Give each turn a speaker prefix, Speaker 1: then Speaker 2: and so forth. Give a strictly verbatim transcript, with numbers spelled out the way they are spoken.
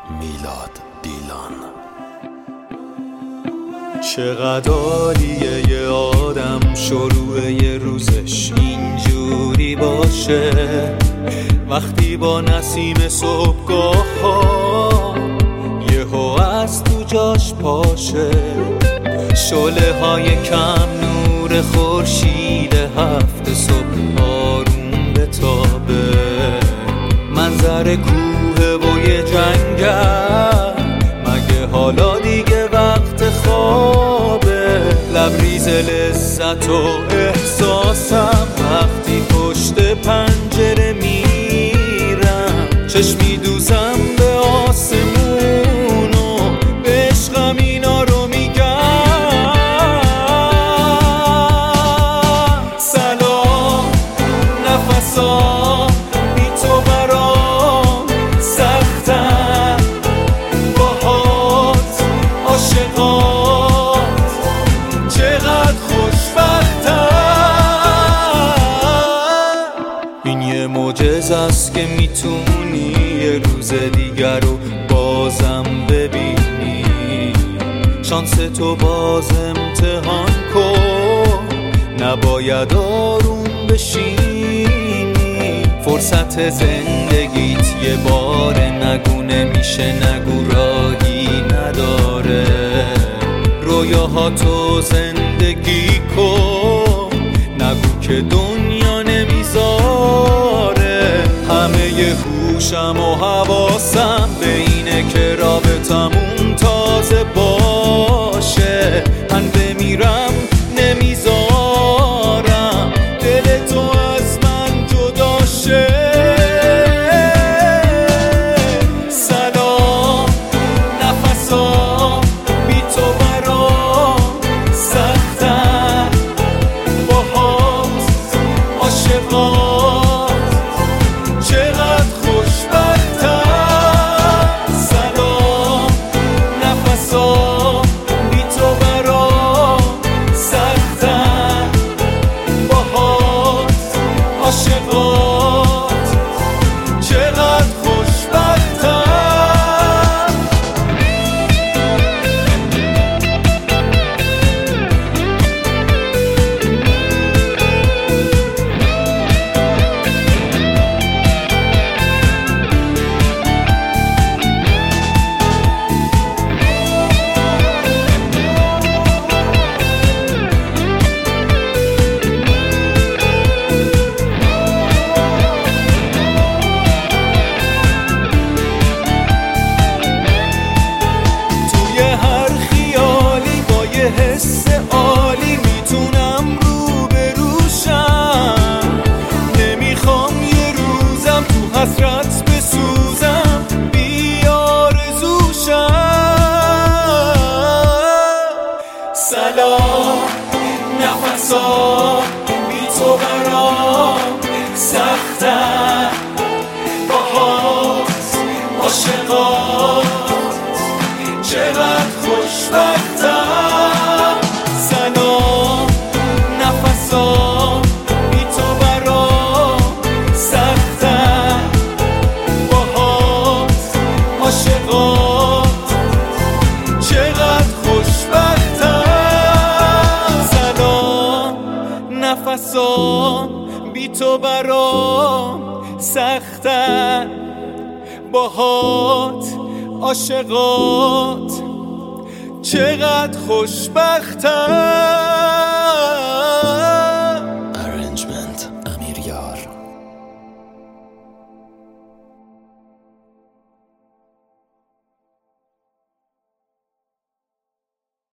Speaker 1: میلاد دیلان.
Speaker 2: چقدر عالیه یه آدم شروع یه روزش اینجوری باشه، وقتی با نسیم صبحگاه ها یهو از تو جاش پاشه، شعله های کم نور خورشید هفت صبح آروم بتابه، منظر کوه و یه جنگل، مگه حالا دیگه وقت خوابه؟ لبریز لذت و احساسم وقتی پشت پنجره میرم، چشمی دوزم به آسمون و به عشقم اینا رو میگم. سلام نفسام بی تو برام سختم، باهات عاشقات چقدر خوشبختم. این یه معجزه است که میتونی یه روز دیگر رو بازم ببینی، شانس تو باز امتحان کن، نباید آروم بشینی، فرصت زندگیت یه بار نگو نمیشه، نگو راهی نداره، رویاهاتو زندگی کن، نگو که دنیا نمیذاره. همه ی هوشم و حواسم به اینه که رابطمون تازه باشه، من بمیرم نمیذارم دل تو از من جدا شه. سلام نفسام بی تو برام سختم، باهات عاشقات چقدر خوشبختم. سلام نفسام بی تو برام سختم، باهات عاشقات چقدر خوشبختم. حس عالی میتونم رو بروشم، نمیخوام یه روزم تو حسرت بسوزم بی آرزوشم. سلام نفسام بی تو برام سختم، باهات عاشقات چقدر خوشبختم. سلام نفسام بی تو برام سختم، باهات عاشقات چقدر خوشبختم. سلام نفسام بی تو برام سختم، باهات عاشقات چقدر خوشبختم.